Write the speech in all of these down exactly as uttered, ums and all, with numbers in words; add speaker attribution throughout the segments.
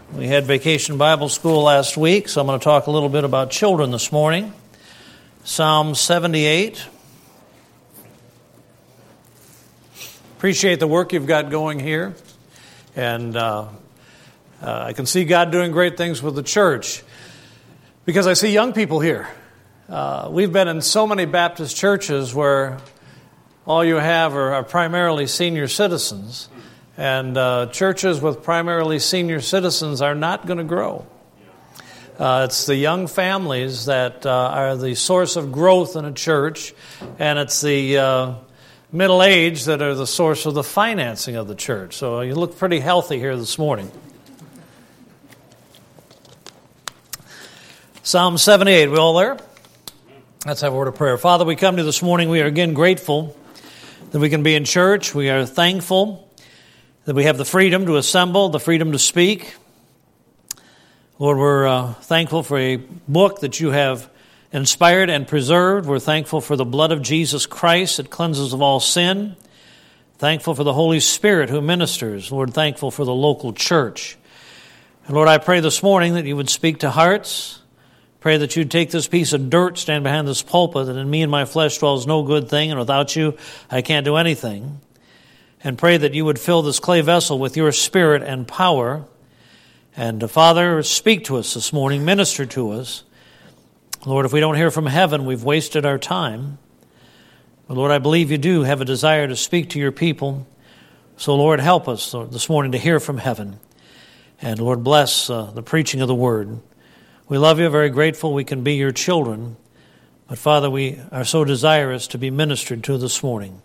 Speaker 1: We had Vacation Bible School last week, so I'm going to talk a little bit about children this morning. Psalm seventy-eight. Appreciate the work you've got going here. And uh, uh, I can see God doing great things with the church because I see young people here. Uh, we've been in so many Baptist churches where all you have are, are primarily senior citizens. And uh, churches with primarily senior citizens are not going to grow. Uh, it's the young families that uh, are the source of growth in a church, and it's the uh, middle age that are the source of the financing of the church. So you look pretty healthy here this morning. Psalm seventy-eight, we all there? Let's have a word of prayer. Father, we come to you this morning. We are again grateful that we can be in church. We are thankful that we have the freedom to assemble, the freedom to speak. Lord, we're uh, thankful for a book that you have inspired and preserved. We're thankful for the blood of Jesus Christ that cleanses of all sin. Thankful for the Holy Spirit who ministers. Lord, thankful for the local church. And Lord, I pray this morning that you would speak to hearts. Pray that you'd take this piece of dirt, stand behind this pulpit, that in me and my flesh dwells no good thing, and without you I can't do anything. And pray that you would fill this clay vessel with your spirit and power. And uh, Father, speak to us this morning, minister to us. Lord, if we don't hear from heaven, we've wasted our time. But Lord, I believe you do have a desire to speak to your people. So Lord, help us this morning to hear from heaven. And Lord, bless uh, the preaching of the word. We love you, very grateful we can be your children. But Father, we are so desirous to be ministered to this morning.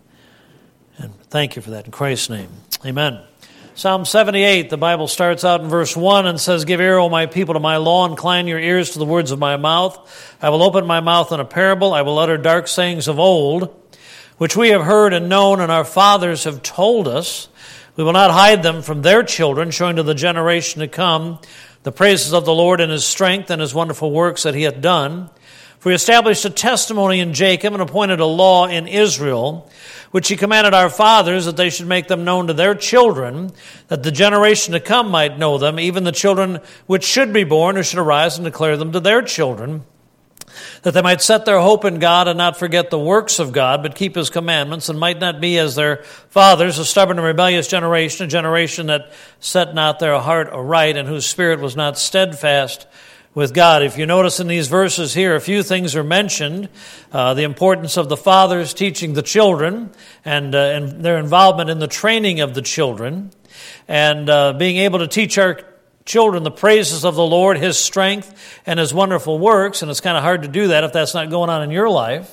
Speaker 1: And thank you for that in Christ's name. Amen. Psalm seventy-eight, the Bible starts out in verse one and says, "Give ear, O my people, to my law, incline your ears to the words of my mouth. I will open my mouth in a parable. I will utter dark sayings of old, which we have heard and known, and our fathers have told us. We will not hide them from their children, showing to the generation to come the praises of the Lord and his strength and his wonderful works that he hath done. For he established a testimony in Jacob and appointed a law in Israel, which he commanded our fathers that they should make them known to their children, that the generation to come might know them, even the children which should be born, who should arise and declare them to their children, that they might set their hope in God and not forget the works of God, but keep his commandments, and might not be as their fathers, a stubborn and rebellious generation, a generation that set not their heart aright, and whose spirit was not steadfast with God." If you notice in these verses here, a few things are mentioned. Uh, the importance of the fathers teaching the children and, uh, and their involvement in the training of the children, and uh, being able to teach our children the praises of the Lord, his strength, and his wonderful works. And it's kind of hard to do that if that's not going on in your life.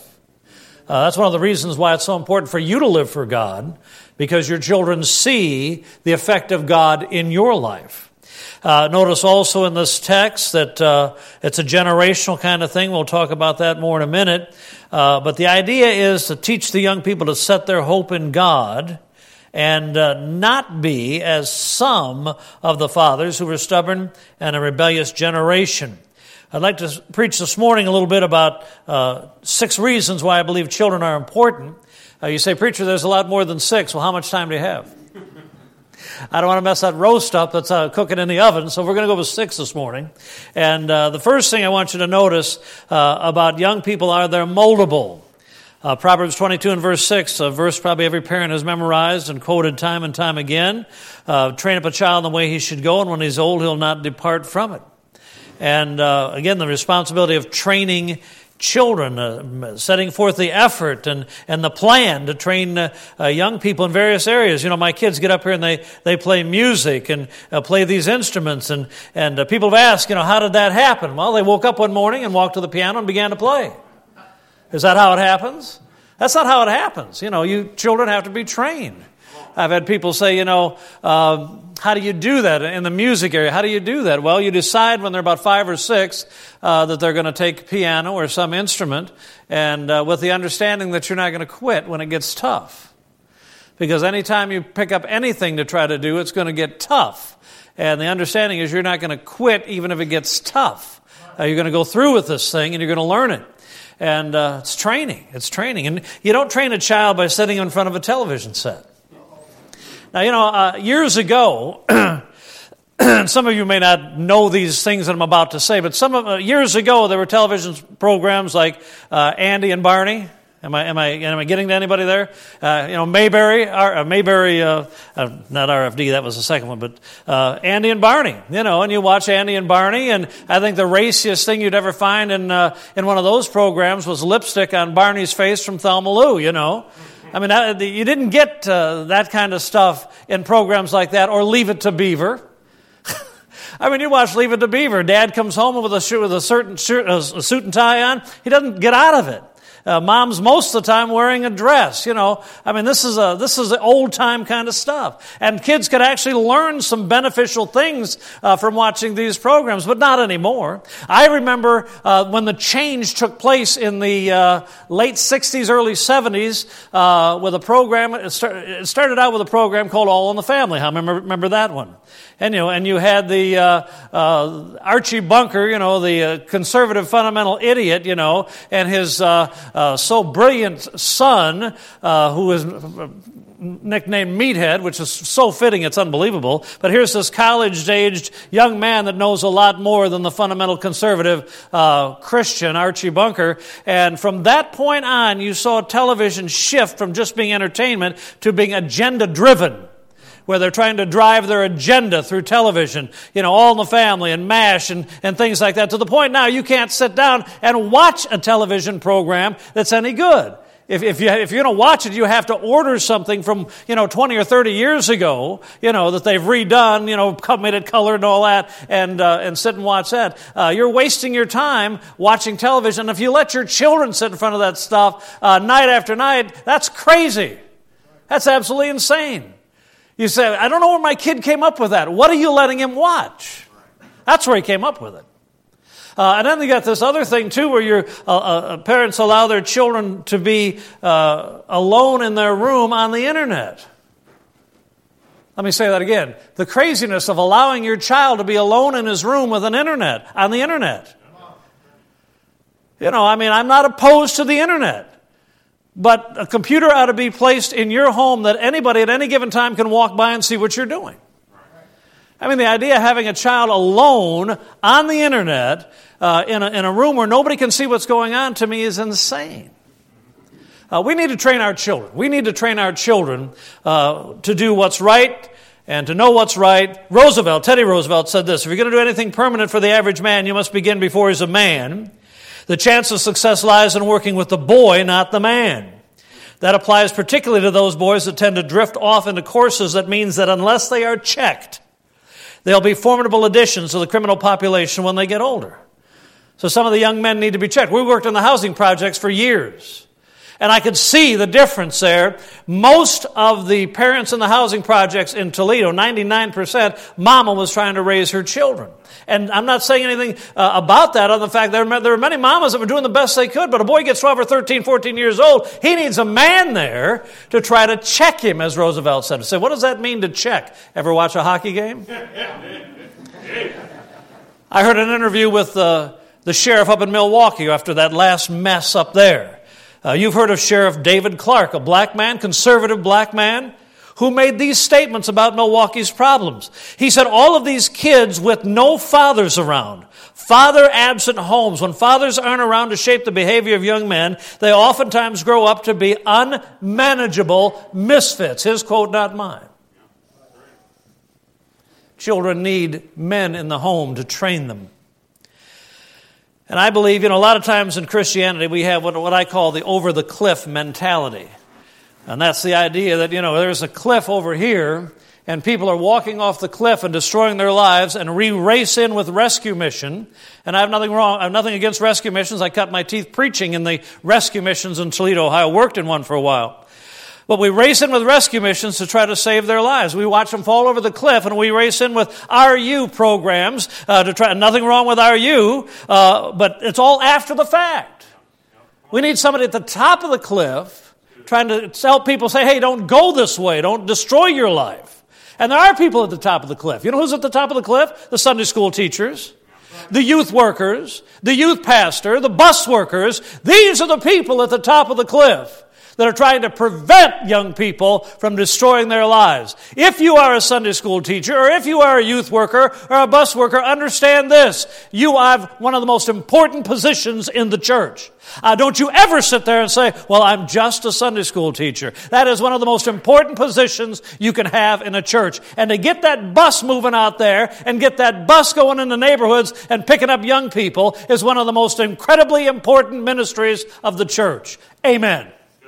Speaker 1: Uh, that's one of the reasons why it's so important for you to live for God, because your children see the effect of God in your life. Uh, notice also in this text that uh, it's a generational kind of thing. We'll talk about that more in a minute. Uh, but the idea is to teach the young people to set their hope in God and uh, not be as some of the fathers who were stubborn and a rebellious generation. I'd like to preach this morning a little bit about uh, six reasons why I believe children are important. Uh, you say, "Preacher, there's a lot more than six." Well, how much time do you have? I don't want to mess that roast up that's uh, cooking in the oven, so we're going to go with six this morning. And uh, the first thing I want you to notice uh, about young people are they're moldable. Uh, Proverbs twenty-two and verse six, a verse probably every parent has memorized and quoted time and time again. Uh, "Train up a child in the way he should go, and when he's old, he'll not depart from it." And uh, again, the responsibility of training children, uh, setting forth the effort and, and the plan to train uh, uh, young people in various areas. You know, my kids get up here and they, they play music and uh, play these instruments. And, and uh, people have asked, you know, how did that happen? Well, they woke up one morning and walked to the piano and began to play. Is that how it happens? That's not how it happens. You know, you children have to be trained. I've had people say, you know, uh, how do you do that in the music area? How do you do that? Well, you decide when they're about five or six uh, that they're going to take piano or some instrument, and uh, with the understanding that you're not going to quit when it gets tough. Because anytime you pick up anything to try to do, it's going to get tough. And the understanding is you're not going to quit even if it gets tough. Uh, you're going to go through with this thing and you're going to learn it. And uh, it's training. It's training. And you don't train a child by sitting in front of a television set. Now, you know, uh, years ago, some of you may not know these things that I'm about to say, but some of uh, years ago there were television programs like uh, Andy and Barney. Am I am I am I getting to anybody there? Uh, you know, Mayberry, uh, Mayberry, uh, uh, not R F D. That was the second one, but uh, Andy and Barney. You know, and you watch Andy and Barney, and I think the raciest thing you'd ever find in uh, in one of those programs was lipstick on Barney's face from Thelma Lou. You know, I mean, I, you didn't get uh, that kind of stuff in programs like that, or Leave It to Beaver. I mean, you watch Leave It to Beaver. Dad comes home with a shirt, with a certain shirt, a suit and tie on. He doesn't get out of it. Uh, mom's most of the time wearing a dress, you know. I mean, this is a this is old time kind of stuff, and kids could actually learn some beneficial things uh, from watching these programs, but not anymore. I remember uh, when the change took place in the uh, late sixties, early seventies, uh, with a program. It, start, it started out with a program called All in the Family. I remember remember that one. And, you know, and you had the uh, uh, Archie Bunker, you know, the uh, conservative fundamental idiot, you know, and his uh, uh, so brilliant son, uh, who was nicknamed Meathead, which is so fitting, it's unbelievable. But here's this college-aged young man that knows a lot more than the fundamental conservative uh, Christian, Archie Bunker. And from that point on, you saw television shift from just being entertainment to being agenda-driven, where they're trying to drive their agenda through television, you know, All in the Family and MASH and, and things like that, to the point now you can't sit down and watch a television program that's any good. If, if, you, if you're going to watch it, you have to order something from, you know, twenty or thirty years ago, you know, that they've redone, you know, made it colored and all that, and uh, and sit and watch that. Uh, you're wasting your time watching television. If you let your children sit in front of that stuff uh, night after night, that's crazy. That's absolutely insane. You say, I don't know where my kid came up with that. What are you letting him watch? That's where he came up with it. Uh, and then you got this other thing, too, where your uh, uh, parents allow their children to be uh, alone in their room on the Internet. Let me say that again. The craziness of allowing your child to be alone in his room with an Internet, on the Internet. You know, I mean, I'm not opposed to the Internet. But a computer ought to be placed in your home that anybody at any given time can walk by and see what you're doing. I mean, the idea of having a child alone on the Internet uh, in, a, in a room where nobody can see what's going on, to me, is insane. Uh, we need to train our children. We need to train our children uh, to do what's right and to know what's right. Roosevelt, Teddy Roosevelt said this: if you're going to do anything permanent for the average man, you must begin before he's a man. The chance of success lies in working with the boy, not the man. That applies particularly to those boys that tend to drift off into courses that means that unless they are checked, they'll be formidable additions to the criminal population when they get older. So some of the young men need to be checked. We worked on the housing projects for years, and I could see the difference there. Most of the parents in the housing projects in Toledo, ninety-nine percent, mama was trying to raise her children. And I'm not saying anything uh, about that, other than the fact there, there were many mamas that were doing the best they could, but a boy gets twelve or thirteen, fourteen years old, he needs a man there to try to check him, as Roosevelt said. Say, what does that mean, to check? Ever watch a hockey game? I heard an interview with uh, the sheriff up in Milwaukee after that last mess up there. Uh, you've heard of Sheriff David Clark, a black man, conservative black man, who made these statements about Milwaukee's problems. He said, all of these kids with no fathers around, father-absent homes, when fathers aren't around to shape the behavior of young men, they oftentimes grow up to be unmanageable misfits. His quote, not mine. Children need men in the home to train them. And I believe, you know, a lot of times in Christianity we have what, what I call the over-the-cliff mentality. And that's the idea that, you know, there's a cliff over here, and people are walking off the cliff and destroying their lives, and we race in with rescue mission. And I have nothing wrong, I have nothing against rescue missions. I cut my teeth preaching in the rescue missions in Toledo, Ohio. Worked in one for a while. But we race in with rescue missions to try to save their lives. We watch them fall over the cliff, and we race in with R U programs uh, to try. Nothing wrong with R U, uh, but it's all after the fact. We need somebody at the top of the cliff trying to tell people, say, hey, don't go this way. Don't destroy your life. And there are people at the top of the cliff. You know who's at the top of the cliff? The Sunday school teachers, the youth workers, the youth pastor, the bus workers. These are the people at the top of the cliff. that are trying to prevent young people from destroying their lives. If you are a Sunday school teacher, or if you are a youth worker or a bus worker, understand this. You have one of the most important positions in the church. Uh, don't you ever sit there and say, well, I'm just a Sunday school teacher. That is one of the most important positions you can have in a church. And to get that bus moving out there and get that bus going in the neighborhoods and picking up young people is one of the most incredibly important ministries of the church. Amen.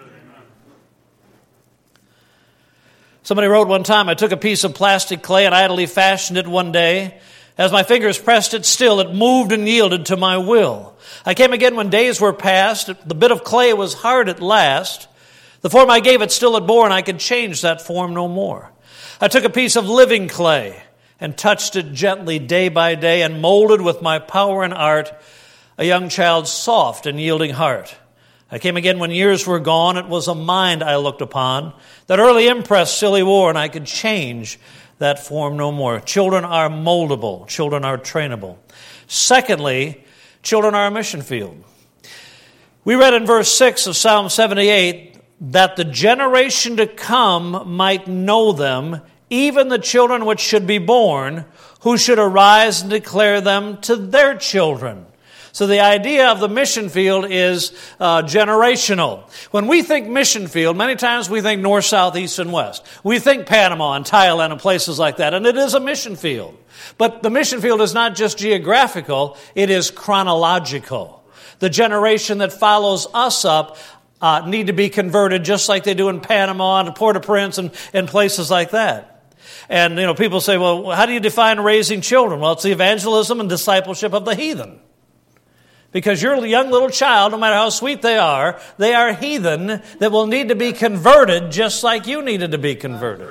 Speaker 1: Somebody wrote one time, I took a piece of plastic clay and idly fashioned it one day. As my fingers pressed it still, it moved and yielded to my will. I came again when days were past. The bit of clay was hard at last. The form I gave it still had bore, and I could change that form no more. I took a piece of living clay and touched it gently day by day and molded with my power and art a young child's soft and yielding heart. I came again when years were gone. It was a mind I looked upon. That early impress still he wore, and I could change that form no more. Children are moldable. Children are trainable. Secondly, children are a mission field. We read in verse six of Psalm seventy-eight that the generation to come might know them, even the children which should be born, who should arise and declare them to their children. So the idea of the mission field is uh, generational. When we think mission field, many times we think north, south, east, and west. We think Panama and Thailand and places like that, and it is a mission field. But the mission field is not just geographical, it is chronological. The generation that follows us up uh, need to be converted just like they do in Panama and Port-au-Prince and, and places like that. And, you know, people say, well, how do you define raising children? Well, it's the evangelism and discipleship of the heathen. Because your young little child, no matter how sweet they are, they are heathen that will need to be converted just like you needed to be converted.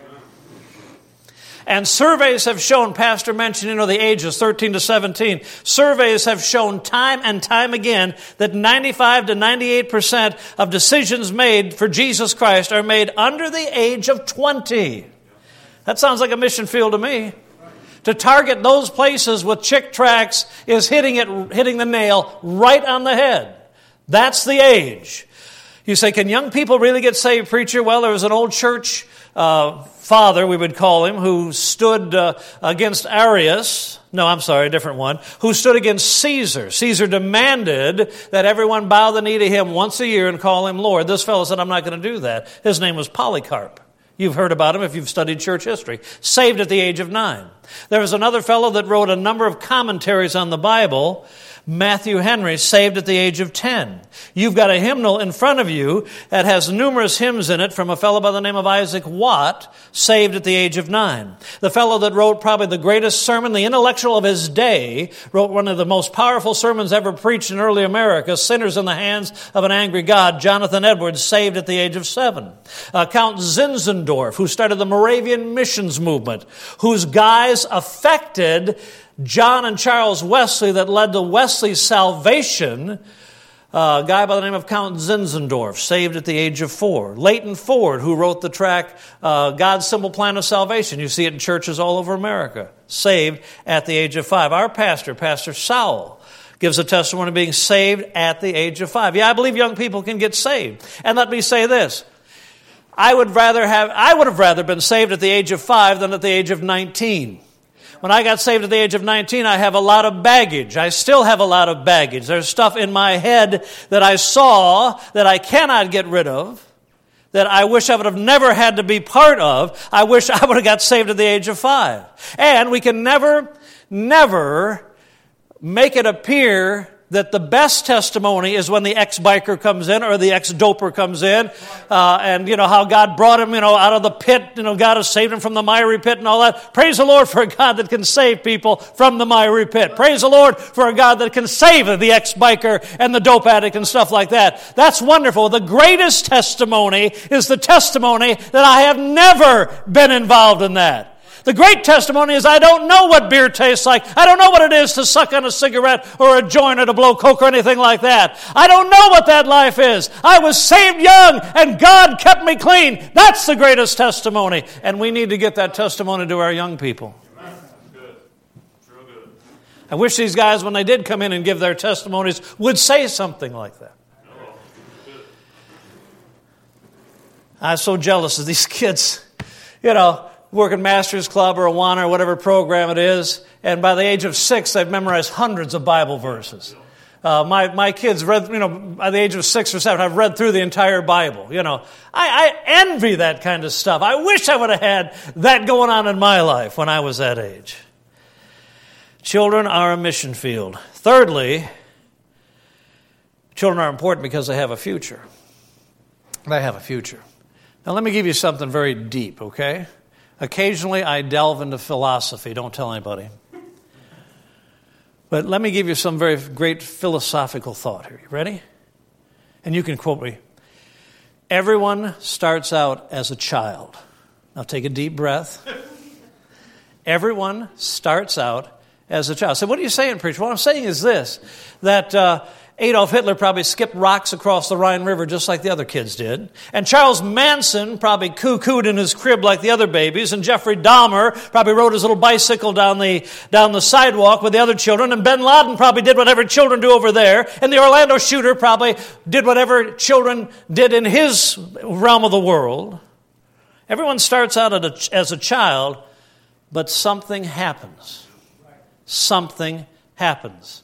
Speaker 1: And surveys have shown, Pastor mentioned, you know, the ages, thirteen to seventeen. Surveys have shown time and time again that ninety-five to ninety-eight percent of decisions made for Jesus Christ are made under the age of twenty. That sounds like a mission field to me. To target those places with Chick tracts is hitting it, hitting the nail right on the head. That's the age. You say, can young people really get saved, preacher? Well, there was an old church uh, father, we would call him, who stood uh, against Arius. No, I'm sorry, a different one. Who stood against Caesar. Caesar demanded that everyone bow the knee to him once a year and call him Lord. This fellow said, I'm not going to do that. His name was Polycarp. You've heard about him if you've studied church history. Saved at the age of nine. There was another fellow that wrote a number of commentaries on the Bible, Matthew Henry, saved at the age of ten. You've got a hymnal in front of you that has numerous hymns in it from a fellow by the name of Isaac Watt, saved at the age of nine. The fellow that wrote probably the greatest sermon, the intellectual of his day, wrote one of the most powerful sermons ever preached in early America, Sinners in the Hands of an Angry God, Jonathan Edwards, saved at the age of seven. Uh, Count Zinzendorf, who started the Moravian missions movement, whose guys affected John and Charles Wesley that led to Wesley's salvation, uh, a guy by the name of Count Zinzendorf, saved at the age of four. Leighton Ford, who wrote the track uh, God's Simple Plan of Salvation. You see it in churches all over America. Saved at the age of five. Our pastor, Pastor Sowell, gives a testimony of being saved at the age of five. Yeah, I believe young people can get saved. And let me say this. I would rather have, I would have rather been saved at the age of five than at the age of nineteen. When I got saved at the age of nineteen, I have a lot of baggage. I still have a lot of baggage. There's stuff in my head that I saw that I cannot get rid of, that I wish I would have never had to be part of. I wish I would have got saved at the age of five. And we can never, never make it appear that the best testimony is when the ex-biker comes in or the ex-doper comes in, uh, and, you know, how God brought him, you know, out of the pit, you know, God has saved him from the miry pit and all that. Praise the Lord for a God that can save people from the miry pit. Praise the Lord for a God that can save the ex-biker and the dope addict and stuff like that. That's wonderful. The greatest testimony is the testimony that I have never been involved in that. The great testimony is I don't know what beer tastes like. I don't know what it is to suck on a cigarette or a joint or to blow coke or anything like that. I don't know what that life is. I was saved young and God kept me clean. That's the greatest testimony. And we need to get that testimony to our young people.
Speaker 2: Amen. Good. Real good.
Speaker 1: I wish these guys, when they did come in and give their testimonies, would say something like that. I'm so jealous of these kids, you know, working Master's Club or Awana or whatever program it is, and by the age of six, they've memorized hundreds of Bible verses. Uh, my my kids read, you know, by the age of six or seven, I've read through the entire Bible. You know, I, I envy that kind of stuff. I wish I would have had that going on in my life when I was that age. Children are a mission field. Thirdly, children are important because they have a future. They have a future. Now, let me give you something very deep, okay? Occasionally, I delve into philosophy. Don't tell anybody. But let me give you some very great philosophical thought here. You ready? And you can quote me. Everyone starts out as a child. Now take a deep breath. Everyone starts out as a child. So what are you saying, preacher? What I'm saying is this, that uh, Adolf Hitler probably skipped rocks across the Rhine River just like the other kids did. And Charles Manson probably coo-cooed in his crib like the other babies. And Jeffrey Dahmer probably rode his little bicycle down the down the sidewalk with the other children. And bin Laden probably did whatever children do over there. And the Orlando shooter probably did whatever children did in his realm of the world. Everyone starts out as a child, but something happens. Something happens.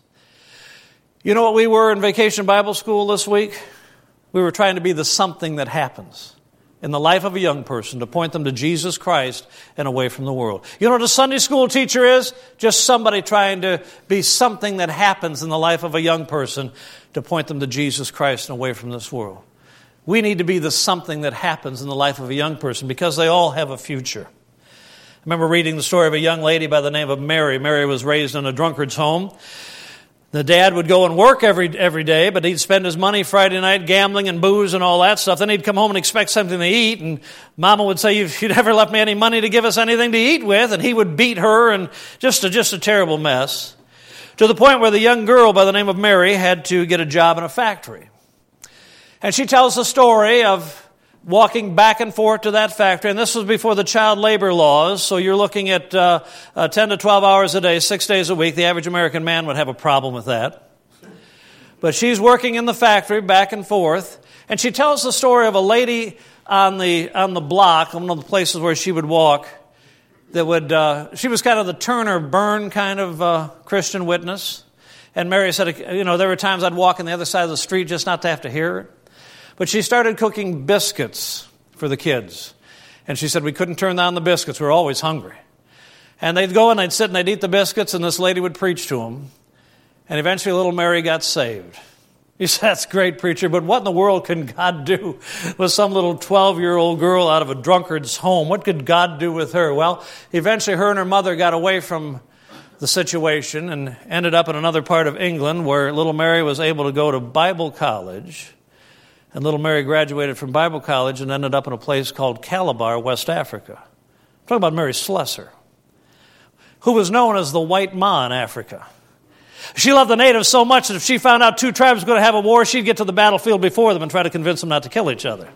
Speaker 1: You know what we were in Vacation Bible School this week? We were trying to be the something that happens in the life of a young person to point them to Jesus Christ and away from the world. You know what a Sunday school teacher is? Just somebody trying to be something that happens in the life of a young person to point them to Jesus Christ and away from this world. We need to be the something that happens in the life of a young person because they all have a future. I remember reading the story of a young lady by the name of Mary. Mary was raised in a drunkard's home. The dad would go and work every every day, but he'd spend his money Friday night gambling and booze and all that stuff. Then he'd come home and expect something to eat, and Mama would say, "You never left me any money to give us anything to eat with," and he would beat her, and just a, just a terrible mess, to the point where the young girl by the name of Mary had to get a job in a factory. And she tells the story of walking back and forth to that factory, and this was before the child labor laws, so you're looking at uh, uh, ten to twelve hours a day, six days a week. The average American man would have a problem with that. But she's working in the factory back and forth, and she tells the story of a lady on the on the block, one of the places where she would walk, that would, uh, she was kind of the turn or burn kind of uh, Christian witness. And Mary said, you know, there were times I'd walk on the other side of the street just not to have to hear it. But she started cooking biscuits for the kids. And she said we couldn't turn down the biscuits. We were always hungry. And they'd go and they'd sit and they'd eat the biscuits, and this lady would preach to them. And eventually little Mary got saved. You said, "That's great, preacher, but what in the world can God do with some little twelve-year-old girl out of a drunkard's home? What could God do with her?" Well, eventually her and her mother got away from the situation and ended up in another part of England where little Mary was able to go to Bible college. And little Mary graduated from Bible college and ended up in a place called Calabar, West Africa. I'm talking about Mary Slessor, who was known as the White Ma in Africa. She loved the natives so much that if she found out two tribes were going to have a war, she'd get to the battlefield before them and try to convince them not to kill each other.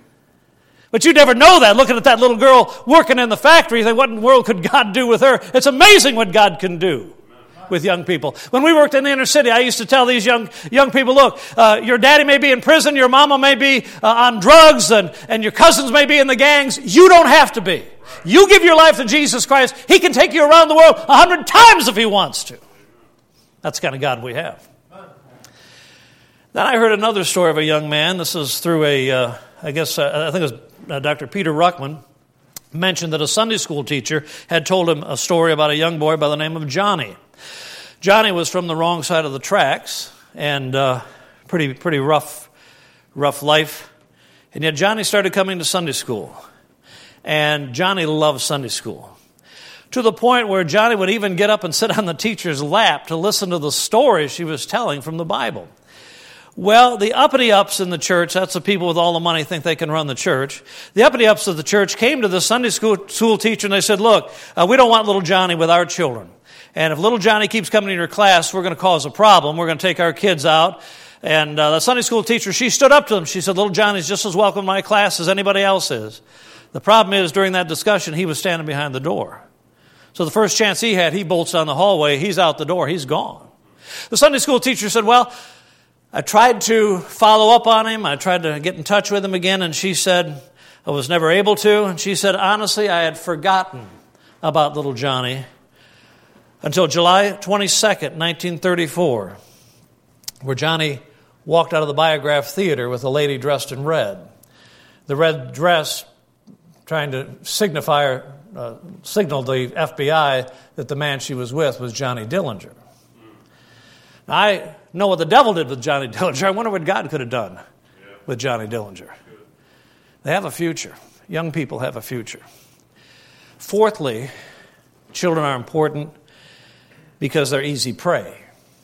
Speaker 1: But you never know that. Looking at that little girl working in the factory, you think, what in the world could God do with her? It's amazing what God can do with young people. When we worked in the inner city, I used to tell these young young people, look, uh, your daddy may be in prison, your mama may be uh, on drugs, and, and your cousins may be in the gangs. You don't have to be. You give your life to Jesus Christ. He can take you around the world a hundred times if he wants to. That's the kind of God we have. Then I heard another story of a young man. This is through a, uh, I guess, uh, I think it was uh, Doctor Peter Ruckman, mentioned that a Sunday school teacher had told him a story about a young boy by the name of Johnny. Johnny was from the wrong side of the tracks, and uh, pretty pretty rough, rough life. And yet Johnny started coming to Sunday school, and Johnny loved Sunday school, to the point where Johnny would even get up and sit on the teacher's lap to listen to the stories she was telling from the Bible. Well, the uppity-ups in the church, that's the people with all the money think they can run the church. The uppity-ups of the church came to the Sunday school, school teacher and they said, look, uh, we don't want little Johnny with our children. And if little Johnny keeps coming to your class, we're going to cause a problem. We're going to take our kids out. And uh, the Sunday school teacher, she stood up to them. She said, little Johnny's just as welcome in my class as anybody else is. The problem is, during that discussion, he was standing behind the door. So the first chance he had, he bolts down the hallway. He's out the door. He's gone. The Sunday school teacher said, well, I tried to follow up on him. I tried to get in touch with him again. And she said, I was never able to. And she said, honestly, I had forgotten about little Johnny until July twenty-second, nineteen thirty-four, where Johnny walked out of the Biograph Theater with a lady dressed in red. The red dress trying to signify, uh, signal the F B I that the man she was with was Johnny Dillinger. Now, I know what the devil did with Johnny Dillinger. I wonder what God could have done yeah. with Johnny Dillinger. They have a future. Young people have a future. Fourthly, children are important because they're easy prey.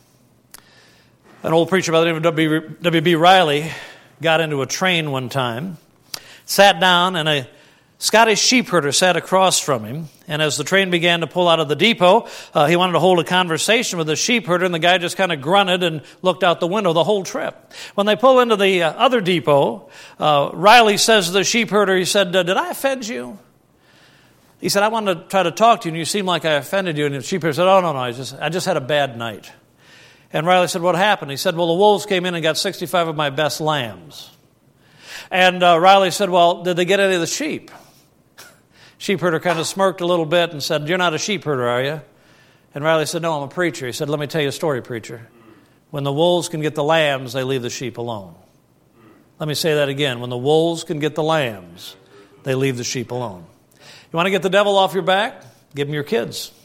Speaker 1: An old preacher by the name of W B Riley got into a train one time, sat down, and a Scottish sheepherder sat across from him. And as the train began to pull out of the depot, uh, he wanted to hold a conversation with the sheepherder, and the guy just kind of grunted and looked out the window the whole trip. When they pull into the uh, other depot, uh, Riley says to the sheepherder, he said, did I offend you? He said, I wanted to try to talk to you, and you seemed like I offended you. And the sheepherder said, oh, no, no, I just, I just had a bad night. And Riley said, what happened? He said, well, the wolves came in and got sixty-five of my best lambs. And uh, Riley said, well, did they get any of the sheep? Sheepherder kind of smirked a little bit and said, you're not a sheepherder, are you? And Riley said, no, I'm a preacher. He said, let me tell you a story, preacher. When the wolves can get the lambs, they leave the sheep alone. Let me say that again. When the wolves can get the lambs, they leave the sheep alone. You want to get the devil off your back? Give him your kids.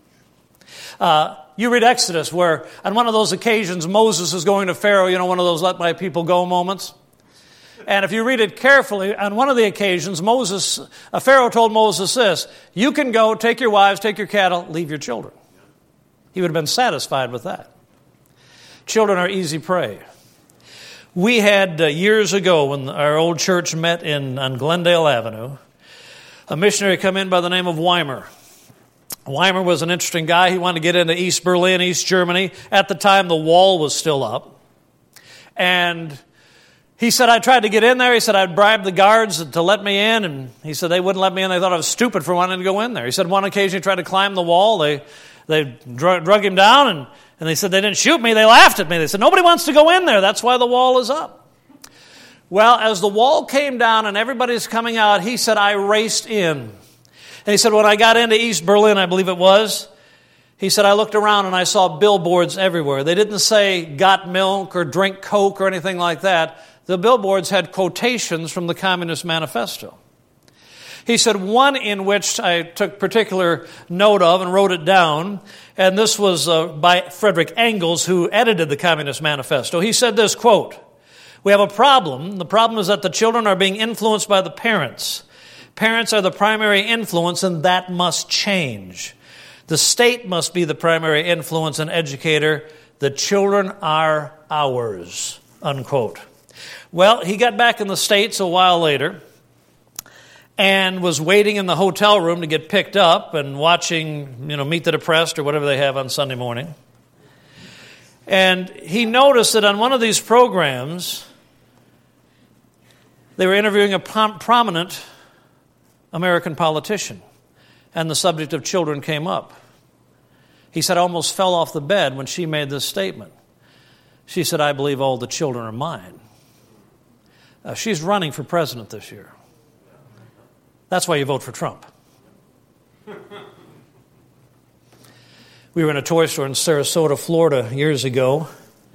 Speaker 1: Uh, you read Exodus where on one of those occasions Moses is going to Pharaoh, you know, one of those let my people go moments. And if you read it carefully, on one of the occasions, Moses, uh, Pharaoh told Moses this, you can go, take your wives, take your cattle, leave your children. He would have been satisfied with that. Children are easy prey. We had uh, years ago when our old church met in on Glendale Avenue, a missionary come in by the name of Weimer. Weimer was an interesting guy. He wanted to get into East Berlin, East Germany. At the time, the wall was still up. And he said, I tried to get in there. He said, I'd bribed the guards to let me in. And he said, they wouldn't let me in. They thought I was stupid for wanting to go in there. He said, one occasion he tried to climb the wall. They they drug, drug him down. And, and they said, they didn't shoot me. They laughed at me. They said, nobody wants to go in there. That's why the wall is up. Well, as the wall came down and everybody's coming out, he said, I raced in. And he said, when I got into East Berlin, I believe it was, he said, I looked around and I saw billboards everywhere. They didn't say, got milk or drink Coke or anything like that. The billboards had quotations from the Communist Manifesto. He said, one in which I took particular note of and wrote it down, and this was uh, by Frederick Engels, who edited the Communist Manifesto. He said this, quote, we have a problem. The problem is that the children are being influenced by the parents. Parents are the primary influence, and that must change. The state must be the primary influence and educator. The children are ours, unquote. Well, he got back in the States a while later and was waiting in the hotel room to get picked up and watching, you know, Meet the Depressed or whatever they have on Sunday morning. And he noticed that on one of these programs, they were interviewing a prom- prominent American politician, and the subject of children came up. He said, I almost fell off the bed when she made this statement. She said, I believe all the children are mine. Uh, she's running for president this year. That's why you vote for Trump. We were in a toy store in Sarasota, Florida years ago,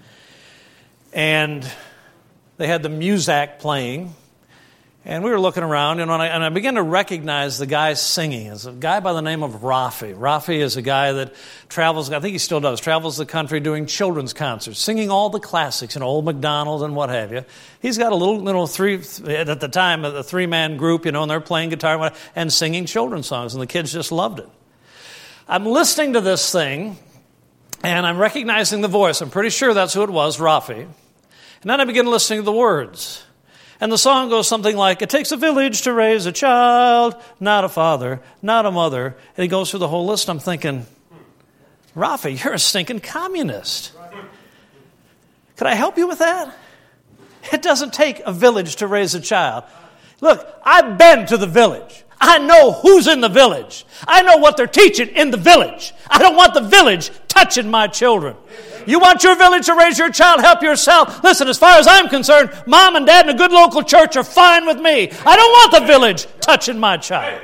Speaker 1: and they had the Muzak playing, and we were looking around, and, when I, and I began to recognize the guy singing. It's a guy by the name of Rafi. Rafi is a guy that travels, I think he still does, travels the country doing children's concerts, singing all the classics, you know, Old MacDonald and what have you. He's got a little, little three, at the time, a three-man group, you know, and they're playing guitar and singing children's songs, and the kids just loved it. I'm listening to this thing, and I'm recognizing the voice. I'm pretty sure that's who it was, Rafi. And then I begin listening to the words. And the song goes something like, it takes a village to raise a child, not a father, not a mother. And he goes through the whole list. I'm thinking, Rafi, you're a stinking communist. Could I help you with that? It doesn't take a village to raise a child. Look, I've been to the village. I know who's in the village. I know what they're teaching in the village. I don't want the village touching my children. You want your village to raise your child, help yourself. Listen, as far as I'm concerned, mom and dad in a good local church are fine with me. I don't want the village touching my child.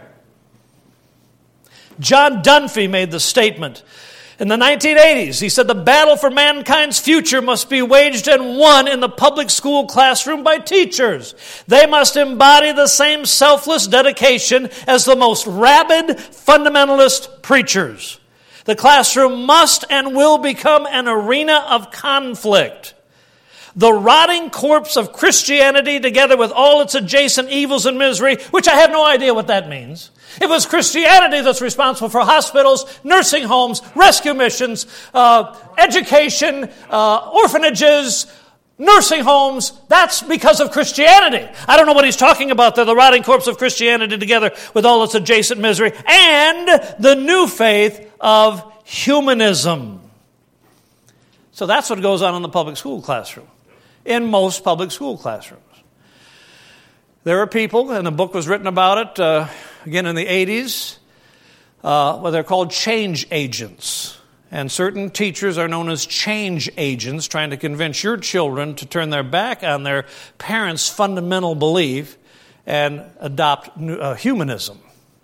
Speaker 1: John Dunphy made the statement in the nineteen eighties. He said, the battle for mankind's future must be waged and won in the public school classroom by teachers. They must embody the same selfless dedication as the most rabid fundamentalist preachers. The classroom must and will become an arena of conflict. The rotting corpse of Christianity, together with all its adjacent evils and misery, which I have no idea what that means. It was Christianity that's responsible for hospitals, nursing homes, rescue missions, uh, education, uh, orphanages, nursing homes. That's because of Christianity. I don't know what he's talking about there. The rotting corpse of Christianity together with all its adjacent misery. And the new faith of humanism. So that's what goes on in the public school classroom. In most public school classrooms. There are people, and a book was written about it, uh, again in the eighties, uh, well, they're called change agents. And certain teachers are known as change agents, trying to convince your children to turn their back on their parents' fundamental belief and adopt uh, humanism.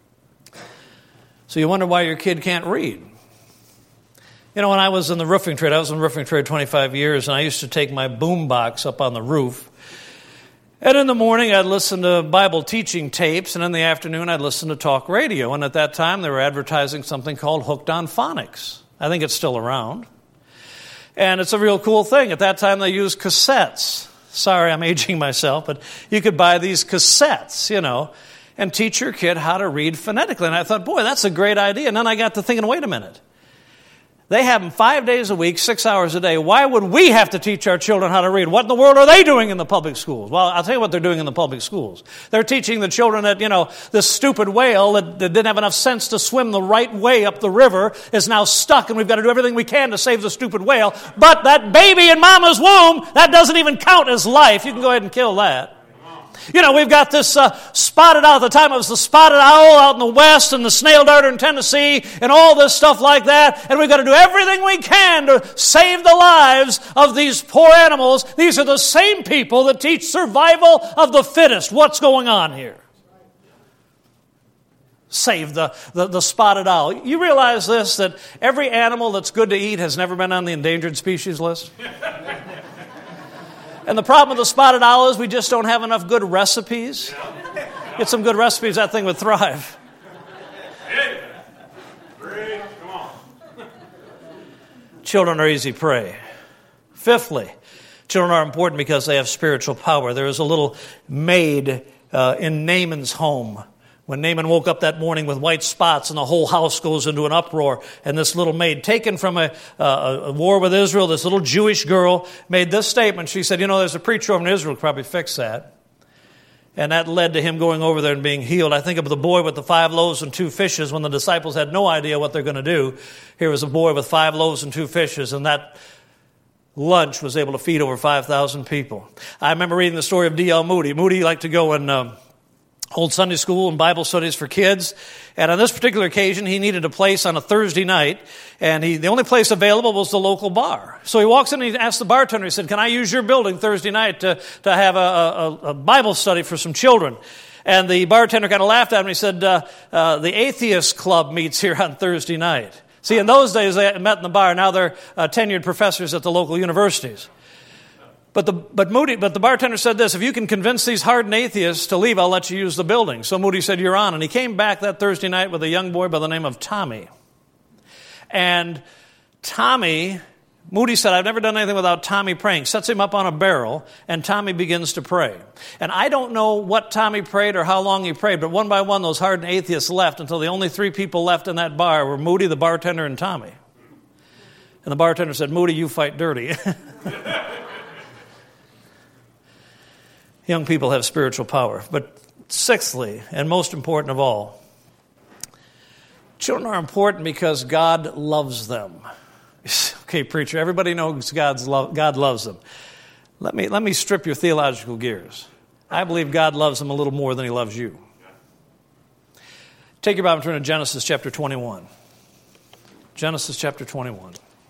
Speaker 1: So you wonder why your kid can't read. You know, when I was in the roofing trade, I was in the roofing trade twenty-five years, and I used to take my boom box up on the roof. And in the morning, I'd listen to Bible teaching tapes, and in the afternoon, I'd listen to talk radio. And at that time, they were advertising something called Hooked on Phonics. I think it's still around. And it's a real cool thing. At that time, they used cassettes. Sorry, I'm aging myself, but you could buy these cassettes, you know, and teach your kid how to read phonetically. And I thought, boy, that's a great idea. And then I got to thinking, wait a minute. They have them five days a week, six hours a day. Why would we have to teach our children how to read? What in the world are they doing in the public schools? Well, I'll tell you what they're doing in the public schools. They're teaching the children that, you know, this stupid whale that, that didn't have enough sense to swim the right way up the river is now stuck, and we've got to do everything we can to save the stupid whale. But that baby in mama's womb, that doesn't even count as life. You can go ahead and kill that. You know, we've got this uh, spotted owl. At the time, it was the spotted owl out in the west and the snail darter in Tennessee and all this stuff like that. And we've got to do everything we can to save the lives of these poor animals. These are the same people that teach survival of the fittest. What's going on here? Save the, the, the spotted owl. You realize this, that every animal that's good to eat has never been on the endangered species list? And the problem with the spotted owl is we just don't have enough good recipes. Get some good recipes, that thing would thrive. Children are easy prey. Fifthly, children are important because they have spiritual power. There is a little maid uh, in Naaman's home. When Naaman woke up that morning with white spots and the whole house goes into an uproar, and this little maid, taken from a, uh, a war with Israel, this little Jewish girl made this statement. She said, you know, there's a preacher over in Israel who could probably fix that. And that led to him going over there and being healed. I think of the boy with the five loaves and two fishes when the disciples had no idea what they're going to do. Here was a boy with five loaves and two fishes, and that lunch was able to feed over five thousand people. I remember reading the story of D L Moody. Moody liked to go and uh, hold Sunday school and Bible studies for kids. And on this particular occasion, he needed a place on a Thursday night. And he, the only place available was the local bar. So he walks in and he asks the bartender, he said, can I use your building Thursday night to, to have a, a, a Bible study for some children? And the bartender kind of laughed at him. He said, uh, uh, the Atheist Club meets here on Thursday night. See, in those days, they met in the bar. Now they're uh, tenured professors at the local universities. But the but Moody, but the bartender said this, if you can convince these hardened atheists to leave, I'll let you use the building. So Moody said, you're on. And he came back that Thursday night with a young boy by the name of Tommy. And Tommy, Moody said, I've never done anything without Tommy praying. Sets him up on a barrel, and Tommy begins to pray. And I don't know what Tommy prayed or how long he prayed, but one by one, those hardened atheists left until the only three people left in that bar were Moody, the bartender, and Tommy. And the bartender said, Moody, you fight dirty. Young people have spiritual power. But sixthly, and most important of all, children are important because God loves them. Okay, preacher, everybody knows God's love, God loves them. Let me, let me strip your theological gears. I believe God loves them a little more than he loves you. Take your Bible and turn to Genesis chapter twenty-one. Genesis chapter twenty-one.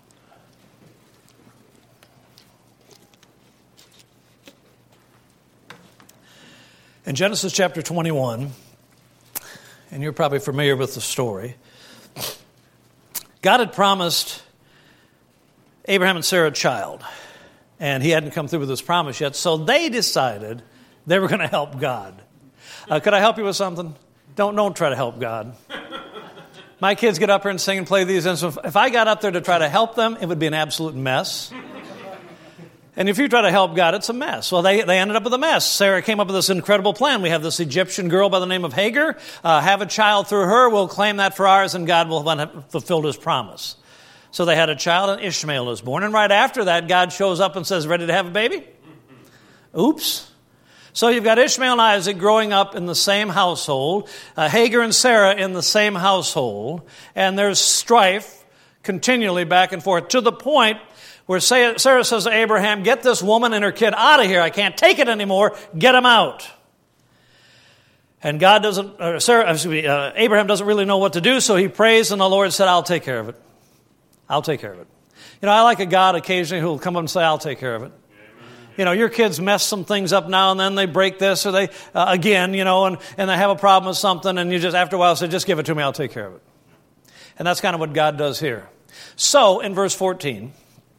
Speaker 1: In Genesis chapter twenty-one, and you're probably familiar with the story, God had promised Abraham and Sarah a child, and he hadn't come through with his promise yet, so they decided they were going to help God. Uh, could I help you with something? Don't, don't try to help God. My kids get up here and sing and play these instruments. If I got up there to try to help them, it would be an absolute mess. And if you try to help God, it's a mess. Well, they, they ended up with a mess. Sarah came up with this incredible plan. We have this Egyptian girl by the name of Hagar. Uh, have a child through her. We'll claim that for ours, and God will have fulfilled his promise. So they had a child, and Ishmael was born. And right after that, God shows up and says, ready to have a baby? Oops. So you've got Ishmael and Isaac growing up in the same household, uh, Hagar and Sarah in the same household, and there's strife continually back and forth to the point where Sarah says to Abraham, get this woman and her kid out of here. I can't take it anymore. Get them out. And God doesn't, or Sarah, excuse me, uh, Abraham doesn't really know what to do, so he prays, and the Lord said, I'll take care of it. I'll take care of it. You know, I like a God occasionally who will come up and say, I'll take care of it. You know, your kids mess some things up now and then. They break this or they, uh, again, you know, and, and they have a problem with something, and you just, after a while, say, just give it to me, I'll take care of it. And that's kind of what God does here. So, in verse fourteen,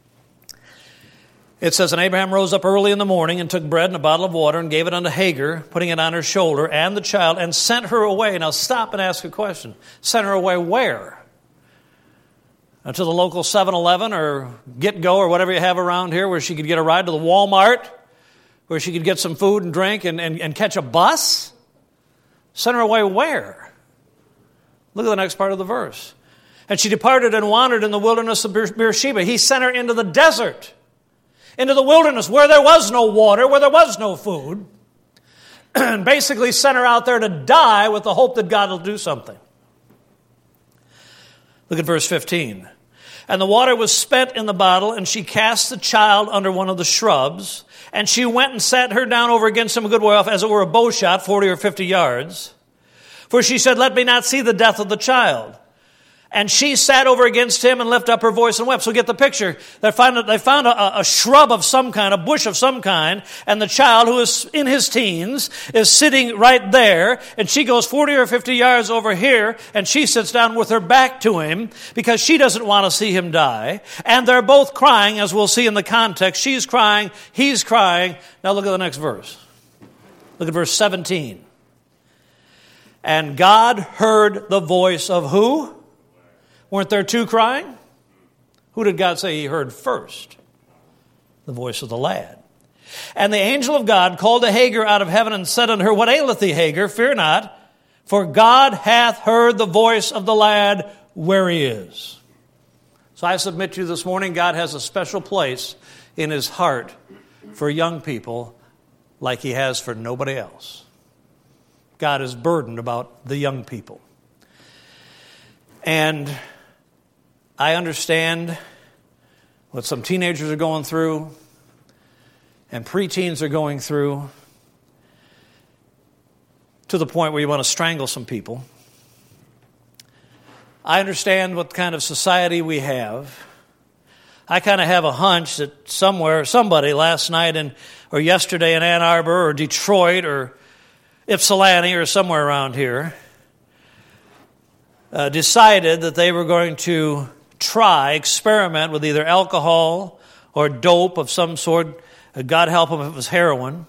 Speaker 1: it says, and Abraham rose up early in the morning and took bread and a bottle of water and gave it unto Hagar, putting it on her shoulder and the child, and sent her away. Now stop and ask a question. Sent her away where? Uh, to the local seven eleven or Get Go or whatever you have around here, where she could get a ride to the Walmart, where she could get some food and drink and, and, and catch a bus? Sent her away where? Look at the next part of the verse. And she departed and wandered in the wilderness of Beersheba. He sent her into the desert, into the wilderness where there was no water, where there was no food, and basically sent her out there to die with the hope that God will do something. Look at verse fifteen. And the water was spent in the bottle, and she cast the child under one of the shrubs, and she went and sat her down over against him a good way off, as it were a bow shot, forty or fifty yards. For she said, let me not see the death of the child. And she sat over against him and lifted up her voice and wept. So get the picture. They found, they found a, a shrub of some kind, a bush of some kind, and the child, who is in his teens, is sitting right there. And she goes forty or fifty yards over here, and she sits down with her back to him because she doesn't want to see him die. And they're both crying, as we'll see in the context. She's crying, he's crying. Now look at the next verse. Look at verse seventeen. And God heard the voice of who? Weren't there two crying? Who did God say he heard first? The voice of the lad. And the angel of God called to Hagar out of heaven and said unto her, what aileth thee, Hagar? Fear not, for God hath heard the voice of the lad where he is. So I submit to you this morning, God has a special place in his heart for young people like he has for nobody else. God is burdened about the young people. And I understand what some teenagers are going through and preteens are going through, to the point where you want to strangle some people. I understand what kind of society we have. I kind of have a hunch that somewhere, somebody last night in, or yesterday in Ann Arbor or Detroit or Ypsilanti or somewhere around here uh, decided that they were going to try, experiment with either alcohol or dope of some sort. God help them if it was heroin.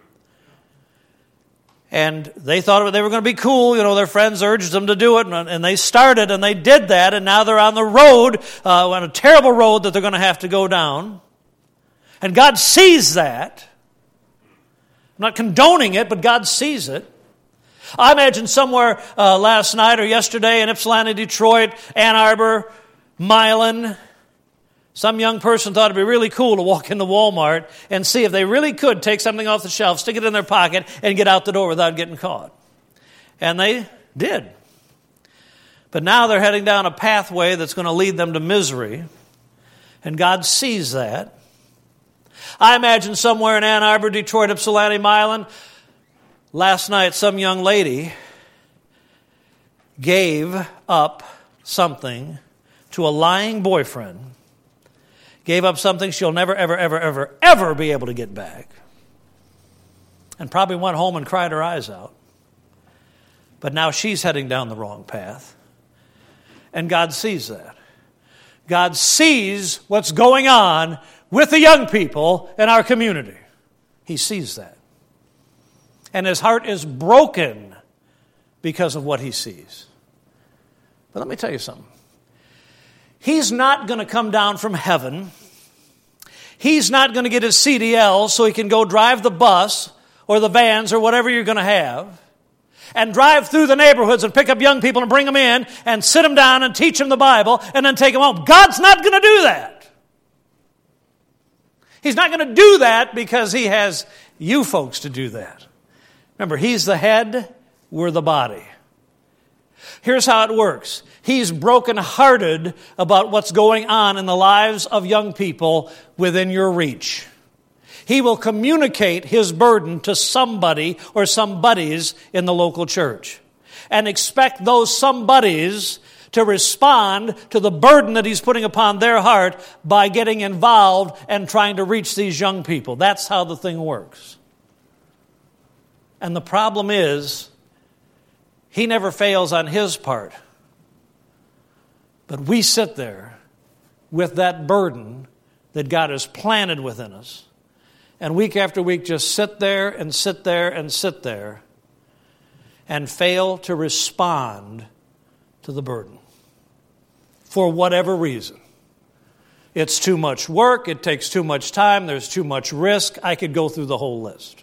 Speaker 1: And they thought they were going to be cool. You know, their friends urged them to do it, and they started, and they did that, and now they're on the road, uh, on a terrible road that they're going to have to go down. And God sees that. I'm not condoning it, but God sees it. I imagine somewhere uh, last night or yesterday in Ypsilanti, Detroit, Ann Arbor, Milan, some young person thought it'd be really cool to walk into Walmart and see if they really could take something off the shelf, stick it in their pocket, and get out the door without getting caught. And they did. But now they're heading down a pathway that's going to lead them to misery. And God sees that. I imagine somewhere in Ann Arbor, Detroit, Ypsilanti, Milan, last night some young lady gave up something to a lying boyfriend, gave up something she'll never, ever, ever, ever, ever be able to get back, and probably went home and cried her eyes out. But now she's heading down the wrong path. And God sees that. God sees what's going on with the young people in our community. He sees that. And his heart is broken because of what he sees. But let me tell you something. He's not going to come down from heaven. He's not going to get his C D L so he can go drive the bus or the vans or whatever you're going to have and drive through the neighborhoods and pick up young people and bring them in and sit them down and teach them the Bible and then take them home. God's not going to do that. He's not going to do that because he has you folks to do that. Remember, he's the head, we're the body. Here's how it works. He's brokenhearted about what's going on in the lives of young people within your reach. He will communicate his burden to somebody or somebodies in the local church and expect those somebodies to respond to the burden that he's putting upon their heart by getting involved and trying to reach these young people. That's how the thing works. And the problem is, he never fails on his part. But we sit there with that burden that God has planted within us. And week after week just sit there and sit there and sit there and fail to respond to the burden. For whatever reason. It's too much work, it takes too much time, there's too much risk. I could go through the whole list.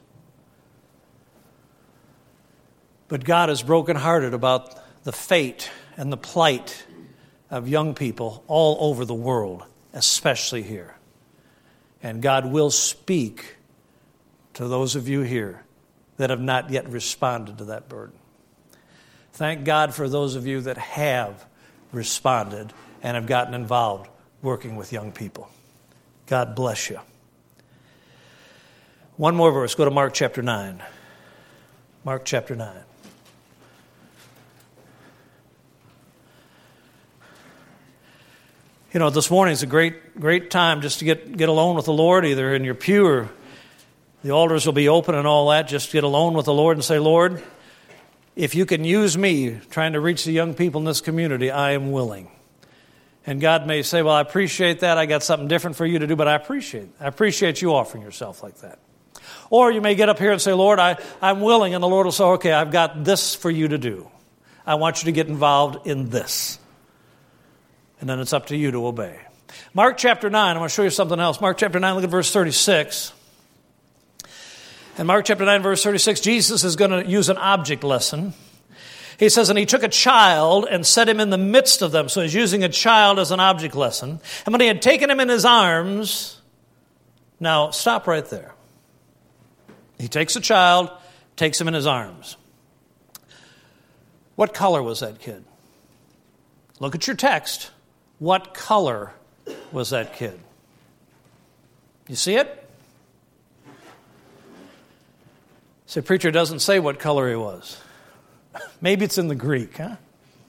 Speaker 1: But God is brokenhearted about the fate and the plight of young people all over the world, especially here. And God will speak to those of you here that have not yet responded to that burden. Thank God for those of you that have responded and have gotten involved working with young people. God bless you. One more verse. Go to Mark chapter nine. Mark chapter nine. You know, this morning is a great, great time just to get, get alone with the Lord, either in your pew or the altars will be open and all that. Just get alone with the Lord and say, Lord, if you can use me trying to reach the young people in this community, I am willing. And God may say, well, I appreciate that. I got something different for you to do, but I appreciate it. I appreciate you offering yourself like that. Or you may get up here and say, Lord, I, I'm willing. And the Lord will say, okay, I've got this for you to do. I want you to get involved in this. And then it's up to you to obey. Mark chapter nine, I want to show you something else. Mark chapter nine, look at verse thirty-six. In Mark chapter nine, verse thirty-six, Jesus is going to use an object lesson. He says, and he took a child and set him in the midst of them. So he's using a child as an object lesson. And when he had taken him in his arms, now stop right there. He takes a child, takes him in his arms. What color was that kid? Look at your text. What color was that kid? You see it? So preacher doesn't say what color he was. Maybe it's in the Greek, huh?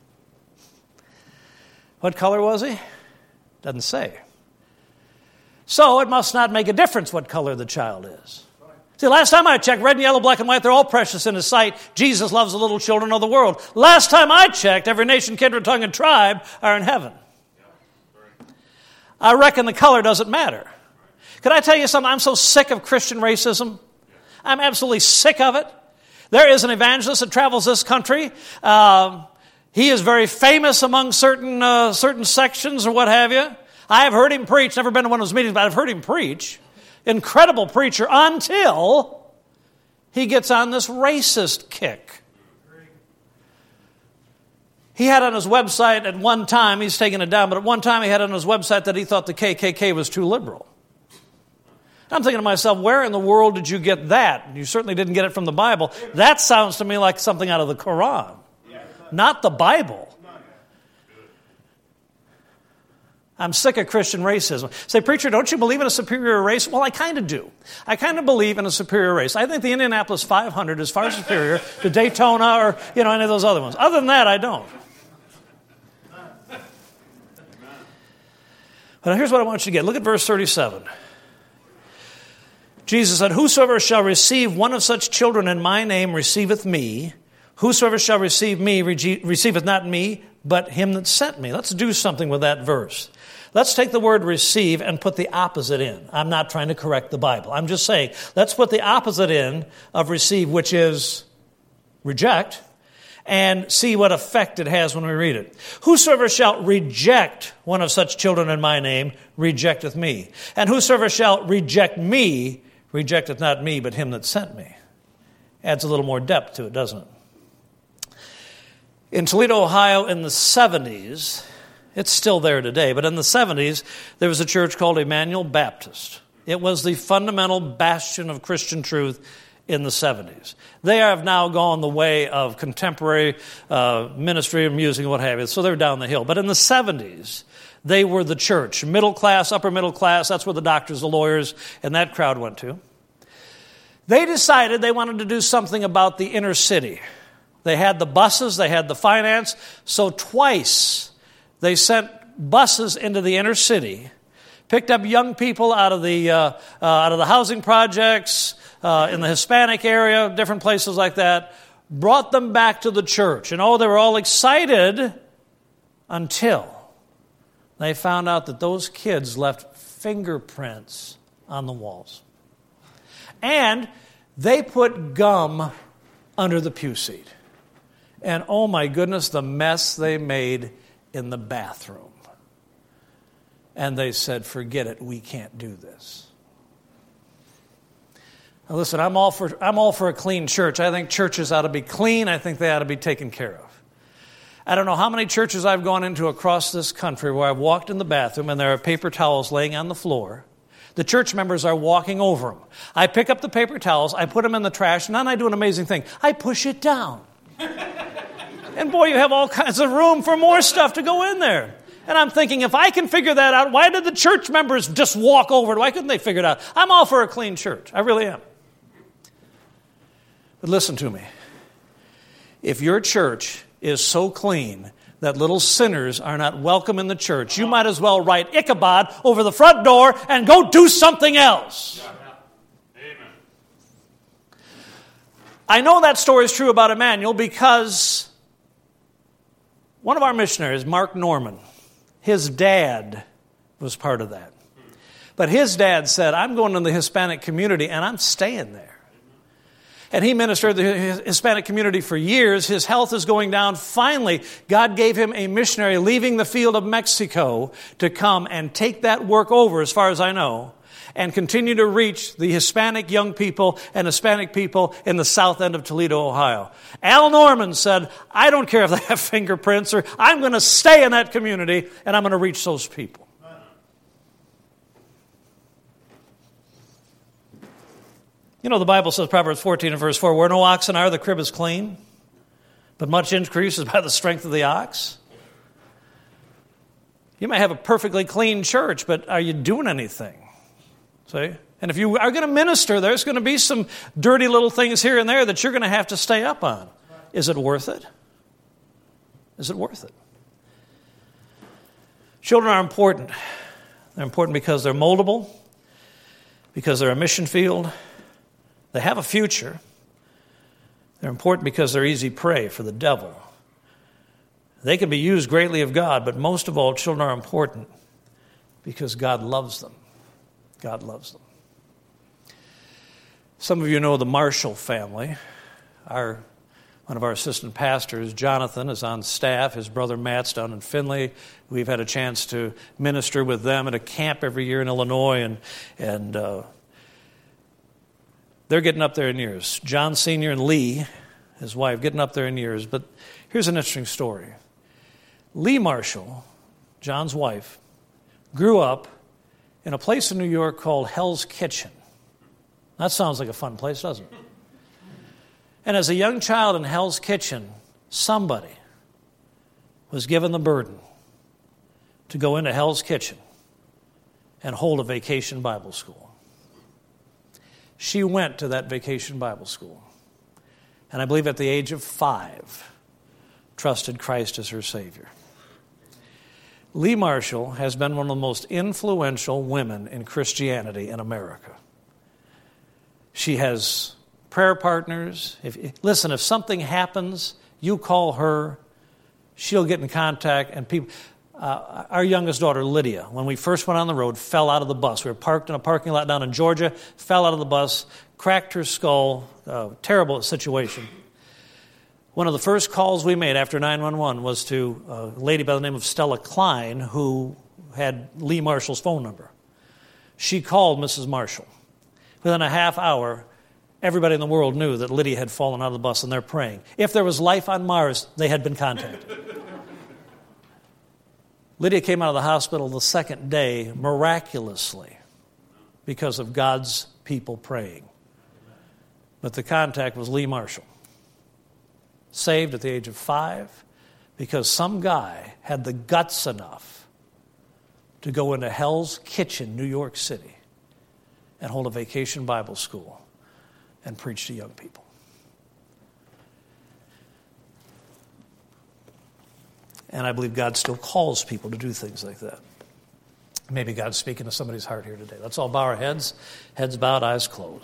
Speaker 1: What color was he? Doesn't say. So it must not make a difference what color the child is. See, last time I checked, red and yellow, black and white, they're all precious in his sight. Jesus loves the little children of the world. Last time I checked, every nation, kindred, tongue, and tribe are in heaven. I reckon the color doesn't matter. Could I tell you something? I'm so sick of Christian racism. I'm absolutely sick of it. There is an evangelist that travels this country. Um, he is very famous among certain uh, certain sections or what have you. I have heard him preach. Never been to one of his meetings, but I've heard him preach. Incredible preacher until he gets on this racist kick. He had on his website at one time, he's taken it down, but at one time he had on his website that he thought the K K K was too liberal. I'm thinking to myself, where in the world did you get that? You certainly didn't get it from the Bible. That sounds to me like something out of the Quran, not the Bible. I'm sick of Christian racism. Say, preacher, don't you believe in a superior race? Well, I kind of do. I kind of believe in a superior race. I think the Indianapolis five hundred is far superior to Daytona or, you know, any of those other ones. Other than that, I don't. But here's what I want you to get. Look at verse thirty-seven. Jesus said, whosoever shall receive one of such children in my name receiveth me. Whosoever shall receive me receiveth not me, but him that sent me. Let's do something with that verse. Let's take the word receive and put the opposite in. I'm not trying to correct the Bible. I'm just saying, let's put the opposite in of receive, which is reject, and see what effect it has when we read it. Whosoever shall reject one of such children in my name rejecteth me. And whosoever shall reject me rejecteth not me, but him that sent me. Adds a little more depth to it, doesn't it? In Toledo, Ohio, in the seventies, it's still there today, but in the seventies, there was a church called Emmanuel Baptist. It was the fundamental bastion of Christian truth in the seventies. They have now gone the way of contemporary uh, ministry and music and what have you, so they're down the hill. But in the seventies, they were the church. Middle class, upper middle class, that's where the doctors, the lawyers, and that crowd went to. They decided they wanted to do something about the inner city. They had the buses, they had the finance, so twice they sent buses into the inner city, picked up young people out of the uh, uh, out of the housing projects, uh, in the Hispanic area, different places like that, brought them back to the church. And oh, they were all excited until they found out that those kids left fingerprints on the walls. And they put gum under the pew seat. And oh my goodness, the mess they made in the bathroom. And they said, forget it, we can't do this. Now listen, I'm all for I'm all for a clean church. I think churches ought to be clean. I think they ought to be taken care of. I don't know how many churches I've gone into across this country where I've walked in the bathroom and there are paper towels laying on the floor. The church members are walking over them. I pick up the paper towels, I put them in the trash, and then I do an amazing thing. I push it down. And boy, you have all kinds of room for more stuff to go in there. And I'm thinking, if I can figure that out, why did the church members just walk over it? Why couldn't they figure it out? I'm all for a clean church. I really am. But listen to me. If your church is so clean that little sinners are not welcome in the church, you might as well write Ichabod over the front door and go do something else.
Speaker 2: Amen.
Speaker 1: I know that story is true about Emmanuel because one of our missionaries, Mark Norman, his dad was part of that. But his dad said, I'm going to the Hispanic community and I'm staying there. And he ministered to the Hispanic community for years. His health is going down. Finally, God gave him a missionary leaving the field of Mexico to come and take that work over, as far as I know, and continue to reach the Hispanic young people and Hispanic people in the south end of Toledo, Ohio. Al Norman said, I don't care if they have fingerprints, or I'm going to stay in that community and I'm going to reach those people. You know, the Bible says, Proverbs fourteen and verse four, where no oxen are, the crib is clean, but much increase is by the strength of the ox. You may have a perfectly clean church, but are you doing anything? See? And if you are going to minister, there's going to be some dirty little things here and there that you're going to have to stay up on. Is it worth it? Is it worth it? Children are important. They're important because they're moldable, because they're a mission field. They have a future. They're important because they're easy prey for the devil. They can be used greatly of God, but most of all, children are important because God loves them. God loves them. Some of you know the Marshall family. Our one of our assistant pastors, Jonathan, is on staff. His brother Matt's down in Findlay. We've had a chance to minister with them at a camp every year in Illinois, and and uh, they're getting up there in years. John Senior and Lee, his wife, getting up there in years. But here's an interesting story. Lee Marshall, John's wife, grew up in a place in New York called Hell's Kitchen. That sounds like a fun place, doesn't it? And as a young child in Hell's Kitchen, somebody was given the burden to go into Hell's Kitchen and hold a vacation Bible school. She went to that vacation Bible school. And I believe at the age of five, trusted Christ as her Savior. Lee Marshall has been one of the most influential women in Christianity in America. She has prayer partners. If, listen, if something happens, you call her, she'll get in contact, and people... Uh, our youngest daughter, Lydia, when we first went on the road, fell out of the bus. We were parked in a parking lot down in Georgia, fell out of the bus, cracked her skull, uh, terrible situation. One of the first calls we made after nine one one was to a lady by the name of Stella Klein, who had Lee Marshall's phone number. She called Missus Marshall. Within a half hour, everybody in the world knew that Lydia had fallen out of the bus, and they're praying. If there was life on Mars, they had been contacted. Lydia came out of the hospital the second day miraculously because of God's people praying. But the contact was Lee Marshall. Saved at the age of five because some guy had the guts enough to go into Hell's Kitchen, New York City, and hold a vacation Bible school and preach to young people. And I believe God still calls people to do things like that. Maybe God's speaking to somebody's heart here today. Let's all bow our heads, heads bowed, eyes closed.